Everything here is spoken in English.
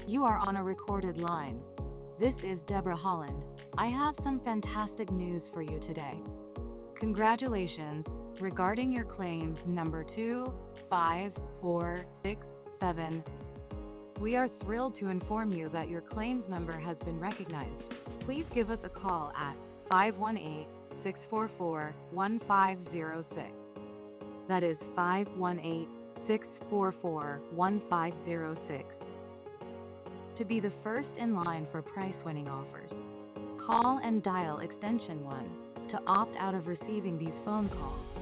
You are on a recorded line. This is Deborah Holland. I have some fantastic news for you today. Congratulations regarding your claim number 25467. We are thrilled to inform you that your claims number has been recognized. Please give us a call at 518-644-1506. That is 518-644-1506. To be the first in line for price-winning offers, call and dial extension 1 to opt out of receiving these phone calls.